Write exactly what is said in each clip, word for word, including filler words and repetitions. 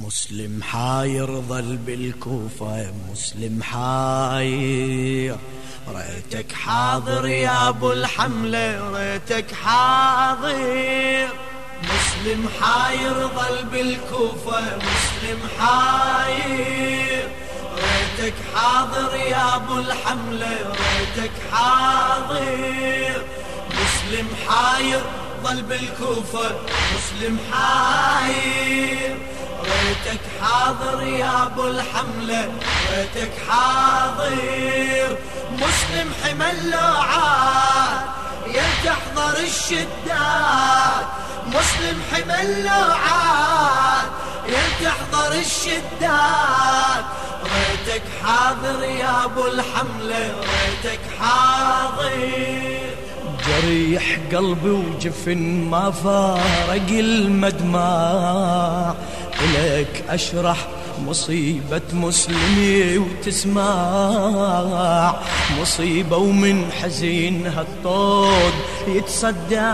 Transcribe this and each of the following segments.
مسلم حاير ظل بالكوفة، مسلم حاير ريتك حاضر يا ابو الحملة، ريتك حاضر. مسلم حاير ظل بالكوفة، مسلم حاير ريتك حاضر يا ابو الحملة، ريتك حاضر. مسلم حاير ظل بالكوفة، مسلم حاير ريتك حاضر يا ابو الحملة، ريتك حاضر. مسلم حمل لوعات يا تحضر الشدات، مسلم حمل لوعات يا تحضر الشدات، ريتك حاضر يا ابو الحملة، ريتك حاضر. جريح قلبي وجفن ما فارق المدمع، إليك أشرح مصيبة مسلمي وتسمع، مصيبة ومن حزينها الطود يتصدع.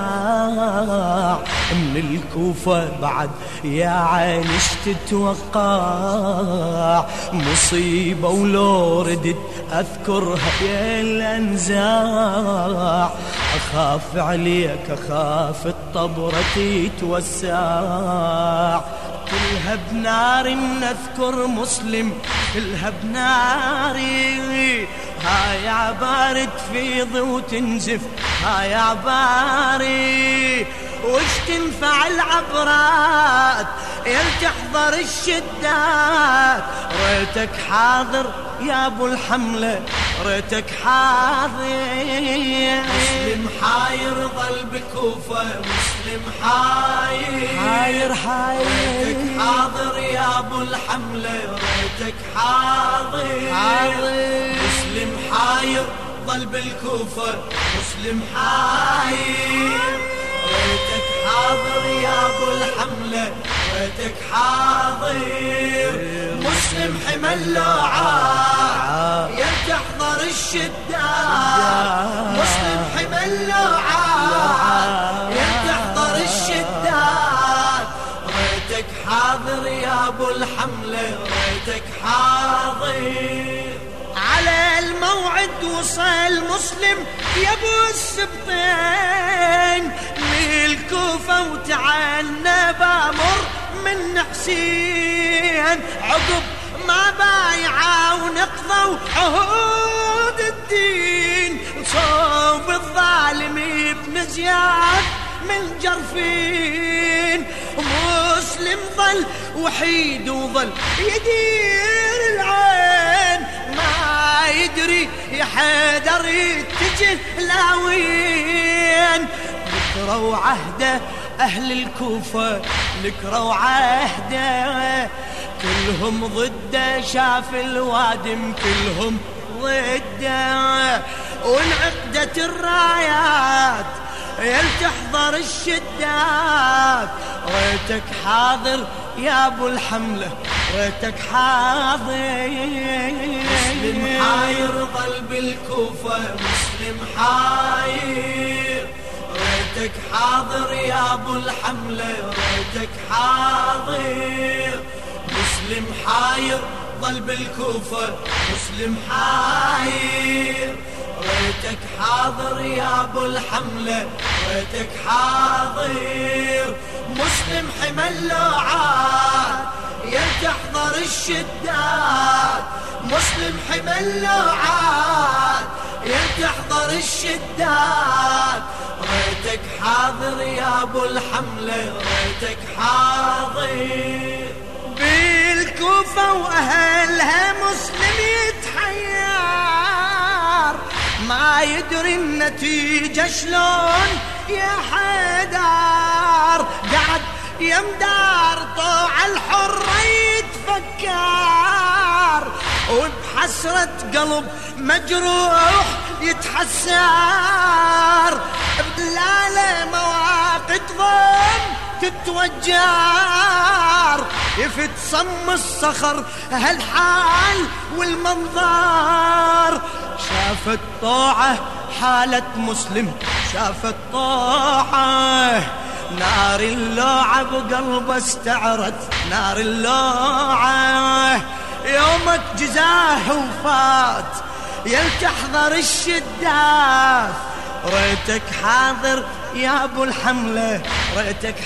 من الكوفة بعد يا عينش تتوقع، مصيبة ولو ردت أذكرها يا الأنزاع. أخاف عليك أخاف الطبرة تتوسع، كلها بنار نذكر مسلم، كلها بناري. هاي عبارة تفيض وتنزف، هاي عباري وش تنفع العبرات يل تحضر الشدات، ريتك حاضر يا ابو الحملة، ريتك حاضر. مسلم حاير ظل بكوفة، مسلم حاير حاير حاير ريتك حاضر يا ابو الحملة، ريتك حاضر حاضر. مسلم حاير ظل بالكوفة، مسلم حاير ريتك حاضر يا ابو الحملة، ريتك حاضر. مسلم حمل لوعات يا تحضر الشدات، مسلم حمل لوعات يا تحضر الشدات، ريتك حاضر يا ابو الحملة، ريتك حاضر. على الموعد وصل مسلم يا ابو السبطين للكوفة، وتعنى بامر من حسين عقب ما بايعوا ونقضوا عهود الدين، صوب الظالم ابن زياد من جرفين. مسلم ظل وحيد وظل يدير العين، ما يدري يا حيدر يتجه لاوين. ذكروا عهده أهل الكوفة، ذكروا عهده كلهم ضده، شاف الوادم كلهم ضده. وانعقدت الرايات يل تحضر الشدات، ريتك حاضر يا ابو الحملة، ريتك حاضر. مسلم حاير ظل بالكوفة، مسلم حاير ريتك حاضر يا ابو الحملة، ريتك حاضر. مسلم حاير ظل بالكوفة، مسلم حاير ريتك حاضر يا ابو الحملة، ريتك حاضر. مسلم حمل لوعات يا تحضر الشدات، مسلم حمل لوعات يا تحضر الشدات، ريتك حاضر يا ابو الحملة، ريتك حاضر. بالكوفة واهلها مسلم يتحير، ما يدري النتيجة شلون يا حيدر. قعد يمدار طوع الحرة يتفكر، وبحسرة قلب مجروح يتحسر. بدلالة مواقف ضم تتوجر، يفت صم الصخر هالحال والمنظر. شافت طوعه حالة مسلم، شافت طوعه نار اللوعة بقلبه استعرت نار اللوعة يومك جزاه وفات يل تحضر الشدات ريتك حاضر يا ابو الحملة ريتك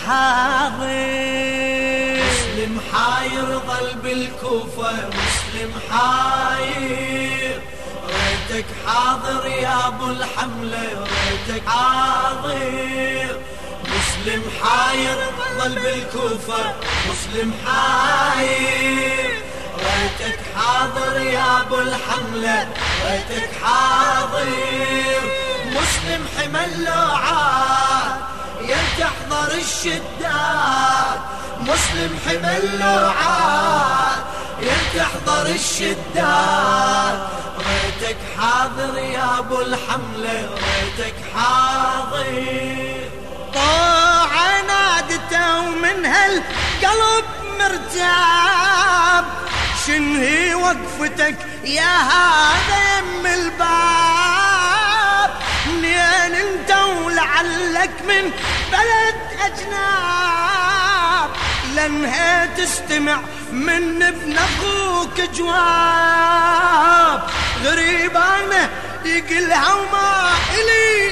حاضر مسلم حاير ظل بالكوفة مسلم حاير ريتك حاضر يا ابو الحملة ريتك حاضر مسلم حاير ظل بالكوفة مسلم حاير ريتك حاضر يا ابو الحملة ريتك حاضر مسلم حمى اللوعات يل تحضر الشدات مسلم حمى اللوعات يل تحضر الشدات ريتك حاضر يا ابو الحملة ريتك حاضر طاعة نادته ومن هالقلب مرتاب شنهي وقفتك يا هذا يم الباب منين انت ولعلك من بلد اجناب لانها تستمع من ابن اخوك جواب غريب انا يقلها وما الي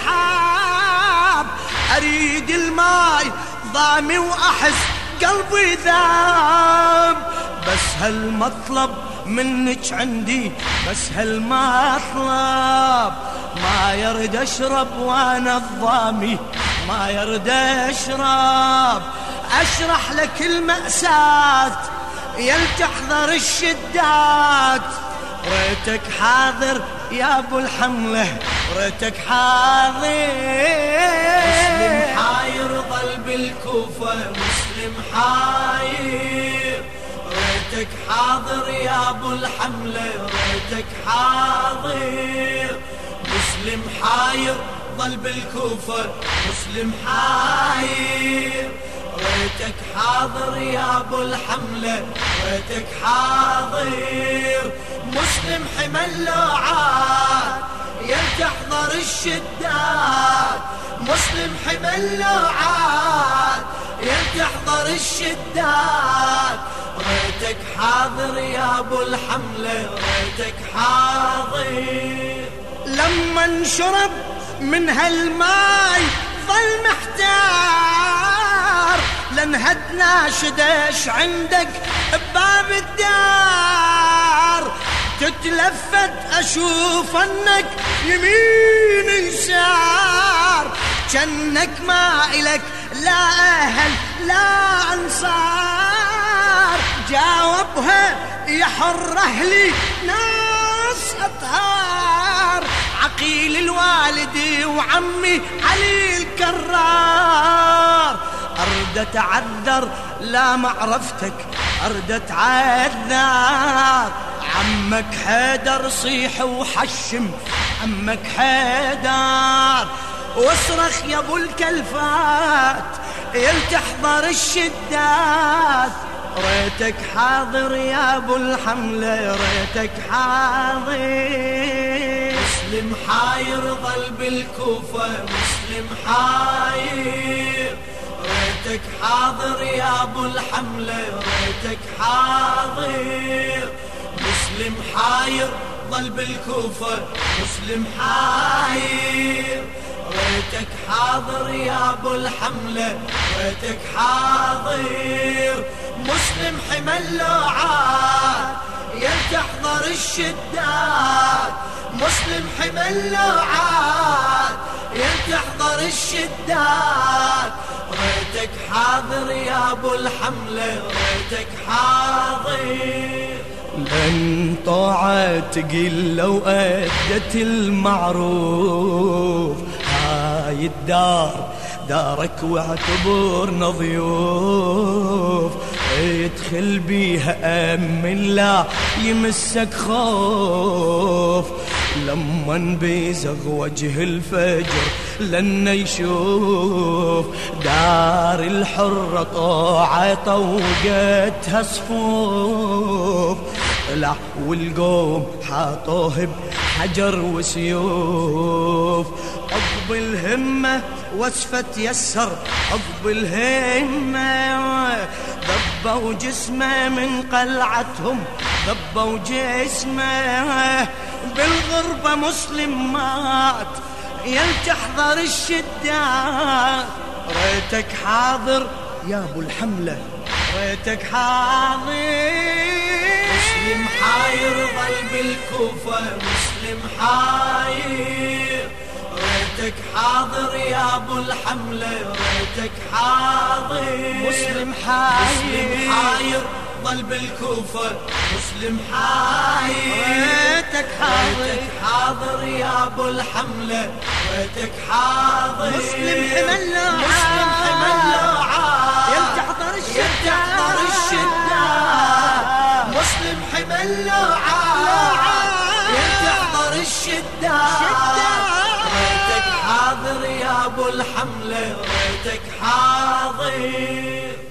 اصحاب اريد الماي ضامي واحس قلبي ذاب بس هالمطلب منك عندي بس هالمطلب ما يرد اشرب وانا الضامي ما يرد اشرب اشرح لك المأساة يل تحضر الشدات ريتك حاضر يا ابو الحملة ريتك حاضر مسلم حاير ظل بالكوفة مسلم حاير ريتك حاضر يا ابو الحملة ريتك حاضر مسلم حاير ظل بالكوفة مسلم حاير ريتك حاضر يا ابو الحملة ريتك حاضر مسلم حمى اللوعات يل تحضر الشدات مسلم حمى اللوعات يل تحضر الشدات ريتك حاضر يا ابو الحملة ريتك حاضر لما انشرب من هالماي ظل محتار لانهدنا شدش عندك بباب الدار تتلفت اشوف انك يمين يسار جنك ما الك لا اهل لا انصار جاوبها يا حر اهلي ناس اطهار عقيل الوالدي وعمي علي الكرار ارد اتعذر لا معرفتك ارد اتعذر عمك حيدر صيح وحشم عمك حيدر واصرخ يا ابو الكلفات يل تحضر الشدات ريتك حاضر يا ابو الحملة ريتك حاضر مسلم حاير ظل بالكوفة مسلم حاير ريتك حاضر يا ابو الحملة ريتك حاضر مسلم حاير ظل بالكوفة مسلم حاير ريتك حاضر يا ابو الحملة ريتك حاضر مسلم حمى اللوعات يل تحضر الشدات مسلم حمى اللوعات يل تحضر الشدات ريتك حاضر يا ابو الحملة ريتك حاضر لن طاعة تقل لو أدت المعروف هاي الدار دارك واعتبرنا ضيوف ادخل بيها أمن لا يمسك خوف لمن بيزغ وجه الفجر لن يشوف دار الحرة طاعة طوقتها صفوف طلع والقوم حاطوه بحجر وسيوف. عقب الهمة وصفة يسر عقب الهمة ضبوا جسمه من قلعتهم ضبوا جسمه. بالغربة مسلم مات يل تحضر الشدات. ريتك حاضر يا ابو الحملة ريتك حاضر. مسلم حاير ظل بالكوفة مسلم حاير ريتك حاضر يا ابو الحملة ريتك حاضر. مسلم حاير مسلم حاير ظل بالكوفة مسلم حاير ريتك حاضر. ريتك حاضر يا ابو الحملة ريتك حاضر. مسلم حمله مسلم حمله يل تحضر تحضر الشدات. مسلم حمله يل تحضر الشدات. ريتك حاضر يا ابو الحملة ريتك حاضر.